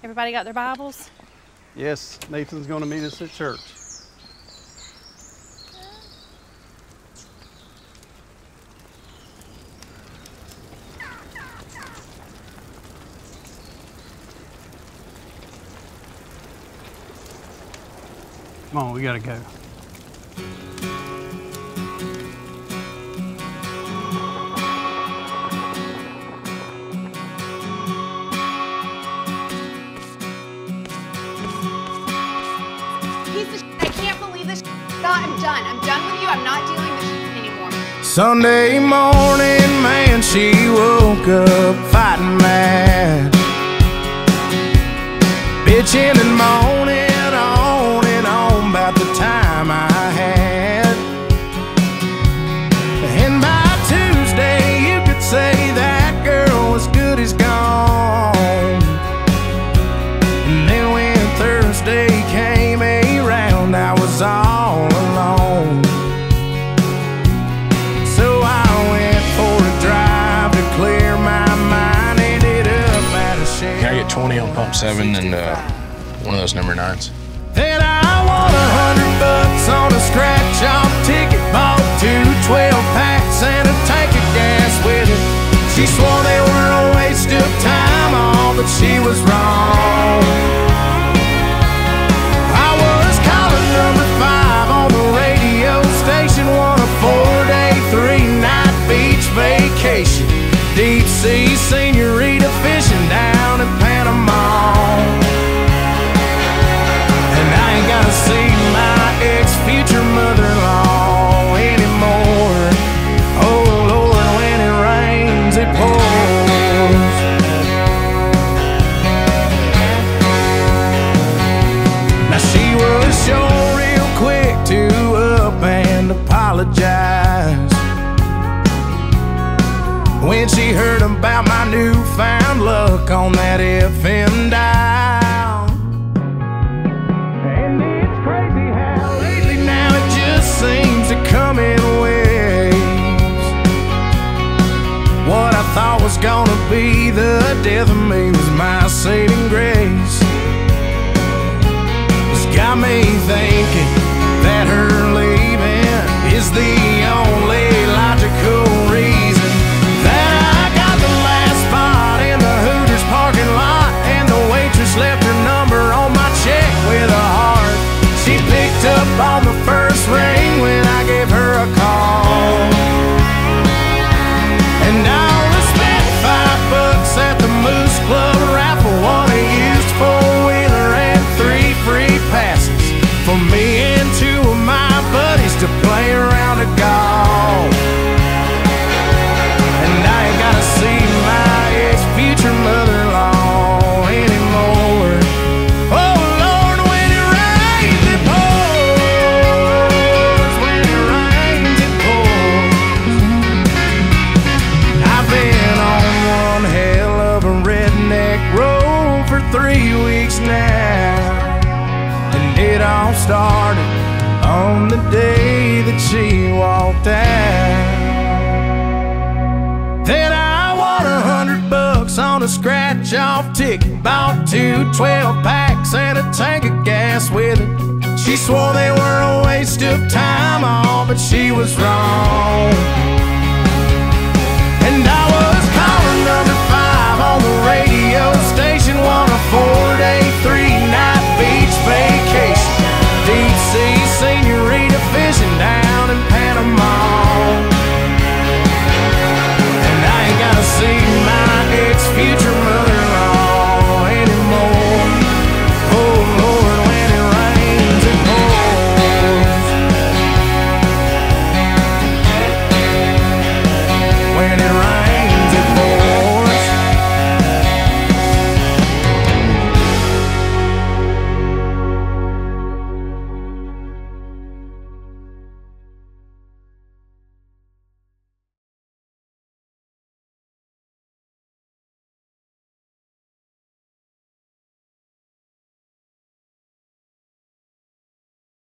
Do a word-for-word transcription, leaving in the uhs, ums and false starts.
Everybody got their Bibles? Yes, Nathan's going to meet us at church. Come on, we gotta go. Piece of shit. I can't believe this shit. I'm done. I'm done with you. I'm not dealing with this shit anymore. Sunday morning, man, she woke up fighting mad, bitching and moaning on and on about the time I had. And by Tuesday, you could say that girl was good as gone. And then when Thursday came around, I was all alone. So I went for a drive to clear my mind. Ended up at a shed. Can I get twenty on pump seven and uh, one of those number nines? Then I won a hundred bucks on a scratch-off ticket. Bought two twelve packs and a tank of gas with it. She swore they were a waste of time, all but she was wrong. I was calling number five on the radio station, won a four-day, three-night beach vacation. Deep sea senorita fishing down in Panama. And I ain't gotta see my ex-future mother-in-law anymore. Oh Lord, when it rains, it pours. Now she was sure real quick to up and apologize when she heard about my newfound luck on that F M dial. And it's crazy how lately now it just seems to come in waves. What I thought was gonna be the death of me was my saving grace. It's got me thinking that her leaving is the only logical reason that I got the last spot in the Hooters parking lot, and the waitress left her number on my check with a heart. She picked up on the first ring when I gave her a call. And I only spent five bucks at the Moose Club raffle, won a used four-wheeler and three free passes for me and two of my buddies to play around a golf. And I ain't gotta see my ex-future mother-in-law anymore. Oh Lord, when it rains, it pours. When it rains, it pours. I've been on one hell of a redneck road for three weeks now, and it all started on the day that she walked out. Then I won a hundred bucks on a scratch-off ticket. Bought two twelve packs and a tank of gas with it. She swore they were a waste of time, all but she was wrong.